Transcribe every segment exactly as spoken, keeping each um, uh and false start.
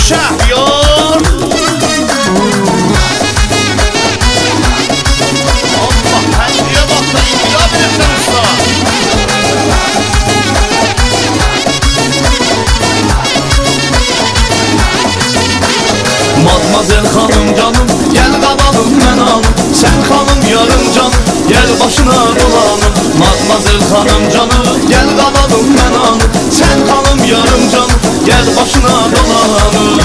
Şəhriyar Allah pəncəyə bax da inqilab edibsən usta. Matmazel xanım canım, gel qabalım mən alım. Sən xanım yarım canım, gel başına dolanım. Matmazel xanım canım, gel qabalım mən alım. Sən xanım yarım canım, gel başına dolanım.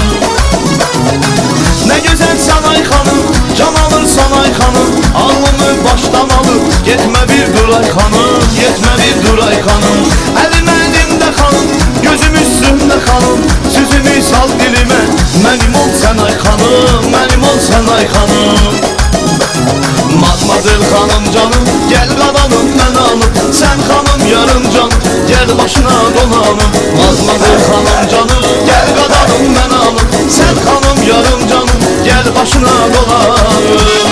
Ne güzel sanay xanım, can alırsan ay xanım. Alnımı baştan alır, getmə bir duray xanım, getmə bir duray xanım. Əlim əlimdə xanım, gözüm üstündə xanım. Süzümü sal dilimə, mənim ol sən ay xanım, mənim ol sən ay xanım. Matmazel xanım canım, gel qalanım mən alım. Sən xanım yarım canım, gel başına dolanım. Matmazel xanım canım, gel qalanım mən alım. Sən xanım yarım canım, gel başına dolanım.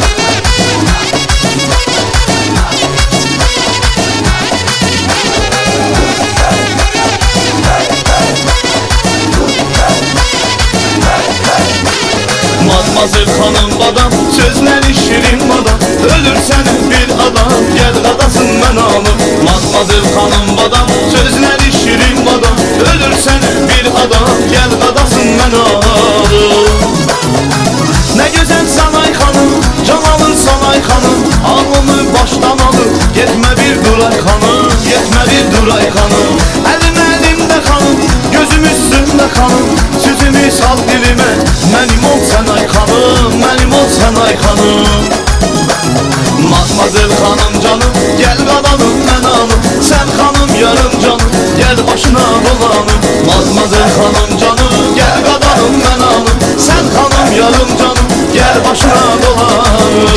Matmazel xanım badam, sözləri şirin badam. Ölür sənin bir adam, gel qadasın mən alım. Matmazel xanım badam, sözləri şirin badam. Ölür sənin bir adam, gel qadasın mən alım. Ne güzel sanay xanım, can alırsan ay xanım. Alnımı baştan alır, getmə bir duray xanım, getmə bir duray xanım. Əlim əlimdə xanım, gözüm üstündə xanım. Süzümü sal dilimə, mənim ol sən ay xanım, mənim ol sən ay xanım. Matmazel xanım canım, gel qalanım mən alım. Sən xanım yarım canım, gel başına dolanım. Matmazel xanım canım, gel qalanım mən alım. Sən xanım yarım canım, gel başına dolanım.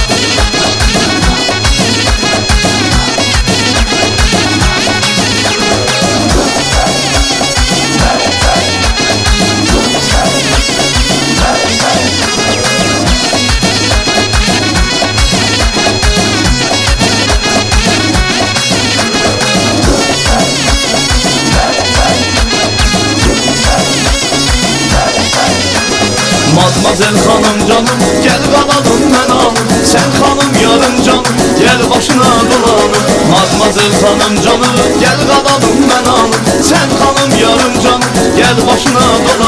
Matmazel xanım canım, gel qalalım mən alım. Sən xanım yarım canım, gel başına dolanım. Matmazel xanım canım, gel qalalım mən alım. Sən xanım yarım canım, gel başına dolanım.